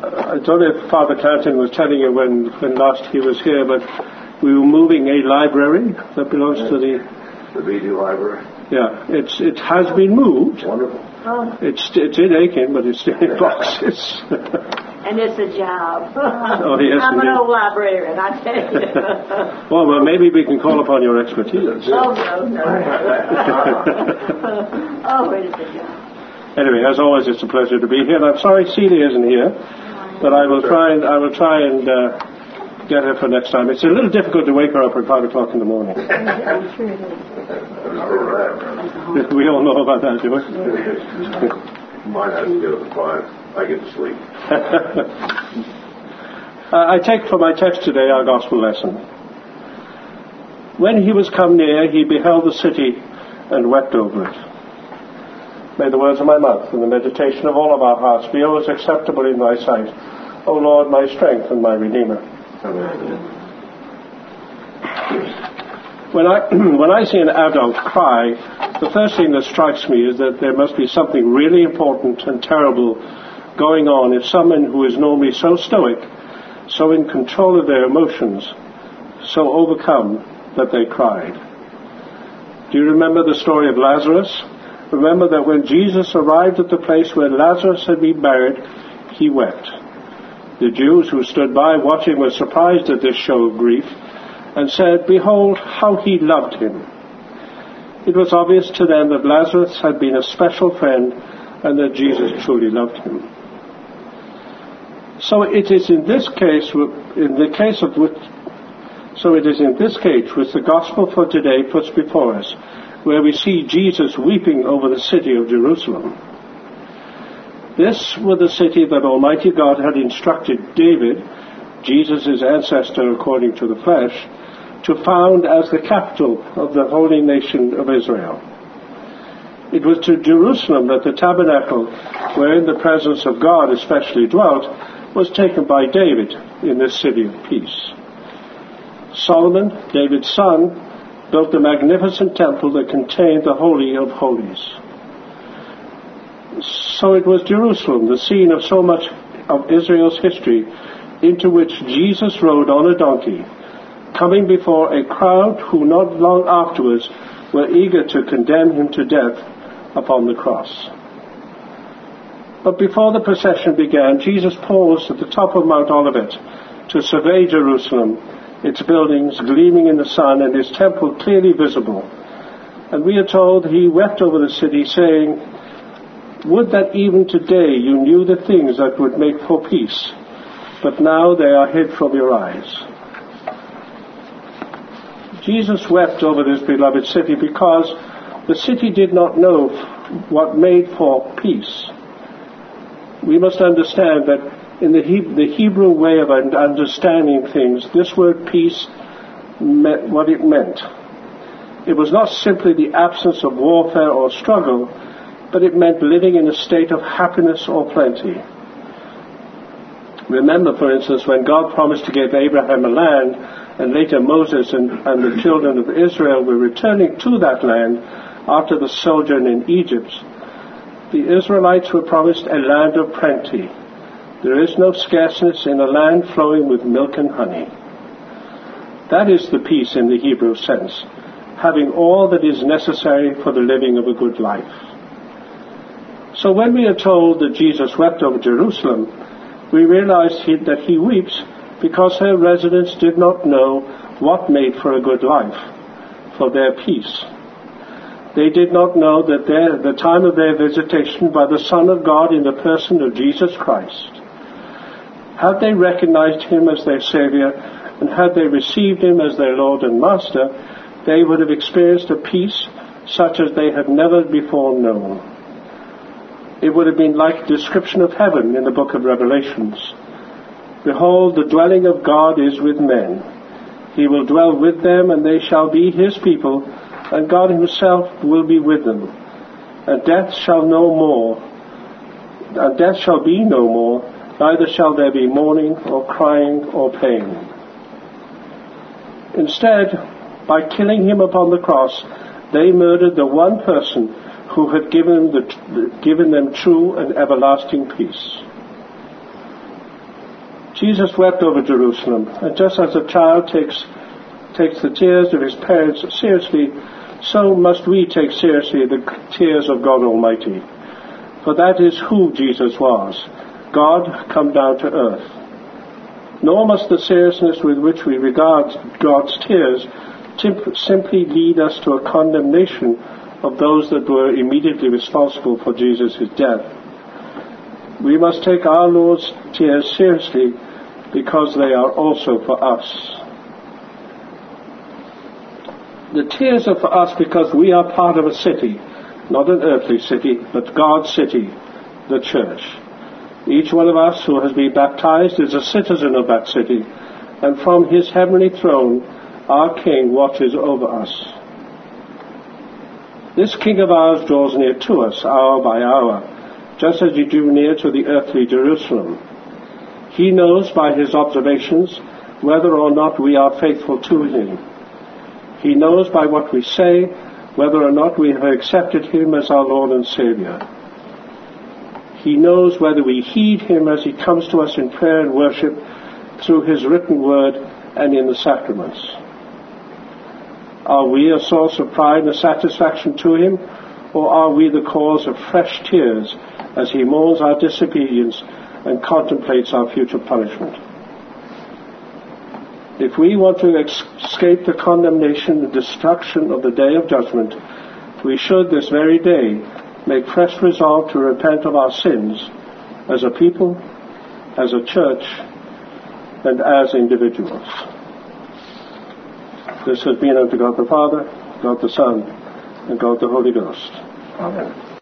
I don't know if Father Clanton was telling you when last he was here, but we were moving a library that belongs to the BD Library. Yeah, it has been moved. Wonderful. Oh. It's in Aiken, but it's still in boxes. And it's a job. Oh, yes, I'm indeed. an old librarian, I tell you. Well, maybe we can call upon your expertise. Oh, no. Oh, it is a job. Anyway, as always, it's a pleasure to be here. And I'm sorry Celia isn't here, but I will try and get her for next time. It's a little difficult to wake her up at 5 o'clock in the morning. I'm sure it is. We all know about that, do we? Mine has to get up at 5. I get to sleep. I take for my text today our gospel lesson. When he was come near, he beheld the city and wept over it. May the words of my mouth and the meditation of all of our hearts be always acceptable in thy sight, O Lord, my strength and my Redeemer. Amen. When I see an adult cry, the first thing that strikes me is that there must be something really important and terrible going on if someone who is normally so stoic, so in control of their emotions, so overcome that they cried. Do you remember the story of Lazarus? Remember that when Jesus arrived at the place where Lazarus had been buried, he wept. The Jews who stood by watching were surprised at this show of grief and said, "Behold, how he loved him." It was obvious to them that Lazarus had been a special friend and that Jesus truly loved him. So it is in this case which the gospel for today puts before us, where we see Jesus weeping over the city of Jerusalem. This was the city that Almighty God had instructed David, Jesus' ancestor according to the flesh, to found as the capital of the holy nation of Israel. It was to Jerusalem that the tabernacle, wherein the presence of God especially dwelt, was taken by David in this city of peace. Solomon, David's son, built the magnificent temple that contained the Holy of Holies. So it was Jerusalem, the scene of so much of Israel's history, into which Jesus rode on a donkey, coming before a crowd who not long afterwards were eager to condemn him to death upon the cross. But before the procession began, Jesus paused at the top of Mount Olivet to survey Jerusalem, its buildings gleaming in the sun and his temple clearly visible. And we are told he wept over the city, saying, "Would that even today you knew the things that would make for peace, but now they are hid from your eyes." Jesus wept over this beloved city because the city did not know what made for peace. We must understand that in the Hebrew way of understanding things, this word peace meant what it meant. It was not simply the absence of warfare or struggle, but it meant living in a state of happiness or plenty. Remember, for instance, when God promised to give Abraham a land, and later Moses and the children of Israel were returning to that land after the sojourn in Egypt, the Israelites were promised a land of plenty. There is no scarceness in a land flowing with milk and honey. That is the peace in the Hebrew sense, having all that is necessary for the living of a good life. So when we are told that Jesus wept over Jerusalem, we realize that he weeps because her residents did not know what made for a good life, for their peace. They did not know that the time of their visitation by the Son of God in the person of Jesus Christ. Had they recognized him as their Savior, and had they received him as their Lord and Master, they would have experienced a peace such as they had never before known. It would have been like a description of heaven in the book of Revelations. "Behold, the dwelling of God is with men. He will dwell with them, and they shall be his people, and God himself will be with them. And death shall be no more, neither shall there be mourning or crying or pain." Instead, by killing him upon the cross, they murdered the one person who had given them true and everlasting peace. Jesus wept over Jerusalem, and just as a child takes the tears of his parents seriously, so must we take seriously the tears of God Almighty. For that is who Jesus was, God come down to earth. Nor must the seriousness with which we regard God's tears simply lead us to a condemnation of those that were immediately responsible for Jesus' death. We must take our Lord's tears seriously because they are also for us. The tears are for us because we are part of a city, not an earthly city, but God's city, the church. Each one of us who has been baptized is a citizen of that city, and from his heavenly throne, our King watches over us. This King of ours draws near to us, hour by hour, just as he drew near to the earthly Jerusalem. He knows by his observations whether or not we are faithful to him. He knows by what we say whether or not we have accepted him as our Lord and Saviour. He knows whether we heed him as he comes to us in prayer and worship through his written word and in the sacraments. Are we a source of pride and satisfaction to him, or are we the cause of fresh tears as he mourns our disobedience and contemplates our future punishment? If we want to escape the condemnation and destruction of the day of judgment, we should this very day make fresh resolve to repent of our sins as a people, as a church, and as individuals. This has been unto God the Father, God the Son, and God the Holy Ghost. Amen.